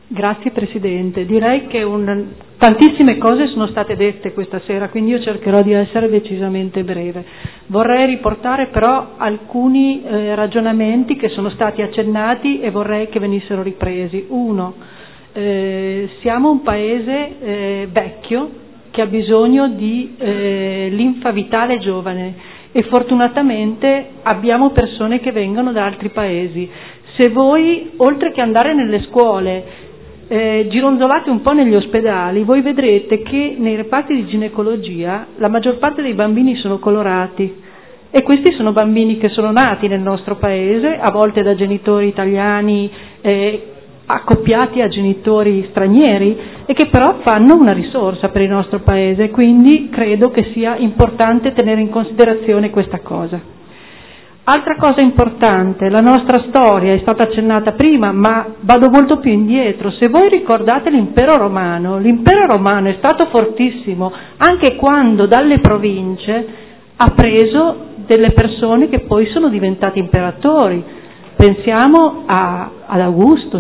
Grazie Presidente, direi che tantissime cose sono state dette questa sera, quindi io cercherò di essere decisamente breve. Vorrei riportare però alcuni ragionamenti che sono stati accennati e vorrei che venissero ripresi. Uno, siamo un paese vecchio che ha bisogno di linfa vitale giovane e fortunatamente abbiamo persone che vengono da altri paesi. Se voi, oltre che andare nelle scuole, gironzolate un po' negli ospedali, voi vedrete che nei reparti di ginecologia la maggior parte dei bambini sono colorati e questi sono bambini che sono nati nel nostro paese, a volte da genitori italiani accoppiati a genitori stranieri e che però fanno una risorsa per il nostro paese, quindi credo che sia importante tenere in considerazione questa cosa. Altra cosa importante, la nostra storia è stata accennata prima, ma vado molto più indietro. Se voi ricordate l'impero romano è stato fortissimo anche quando dalle province ha preso delle persone che poi sono diventati imperatori. Pensiamo ad Augusto,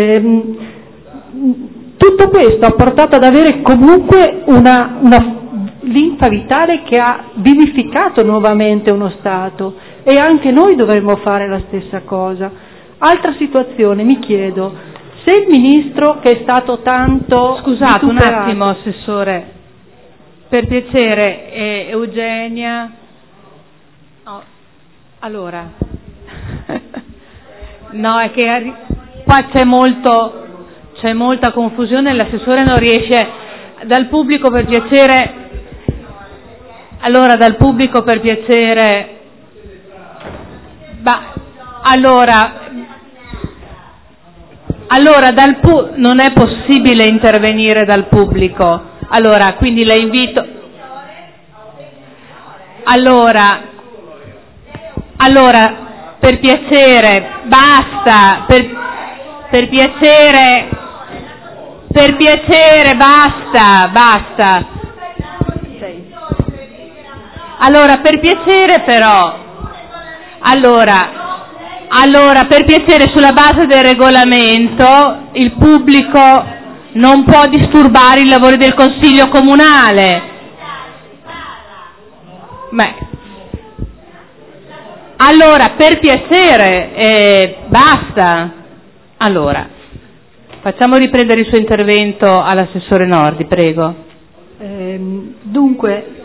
tutto questo ha portato ad avere comunque una linfa vitale che ha vivificato nuovamente uno Stato. E anche noi dovremmo fare la stessa cosa. Altra situazione, mi chiedo, se il ministro che è stato tanto... Scusate un attimo, Assessore, per piacere, Eugenia... Oh, allora, no, è che qua c'è molta confusione, l'assessore non riesce... Dal pubblico per piacere... Allora, dal pubblico per piacere... Allora non è possibile intervenire dal pubblico. Allora, quindi la invito. Allora, per piacere, basta. Per piacere, basta. Allora, per piacere però. Allora, per piacere, sulla base del regolamento, il pubblico non può disturbare i lavori del Consiglio Comunale. Allora, per piacere, basta. Allora, facciamo riprendere il suo intervento all'assessore Nordi, prego. Dunque,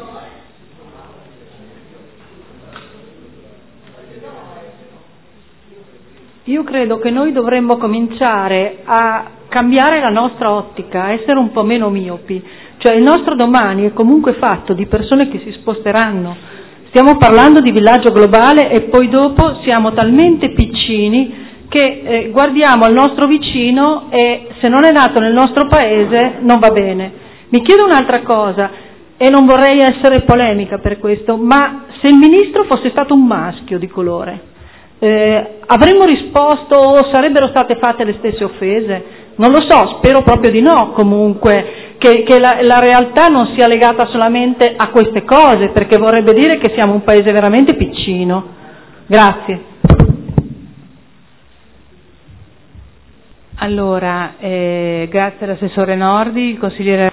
io credo che noi dovremmo cominciare a cambiare la nostra ottica, a essere un po' meno miopi. Cioè il nostro domani è comunque fatto di persone che si sposteranno. Stiamo parlando di villaggio globale e poi dopo siamo talmente piccini che guardiamo al nostro vicino e se non è nato nel nostro paese non va bene. Mi chiedo un'altra cosa e non vorrei essere polemica per questo, ma se il ministro fosse stato un maschio di colore, avremmo risposto o sarebbero state fatte le stesse offese? Non lo so, spero proprio di no comunque, che la realtà non sia legata solamente a queste cose, perché vorrebbe dire che siamo un paese veramente piccino. Grazie. Allora, grazie all'assessore Nordi, il consigliere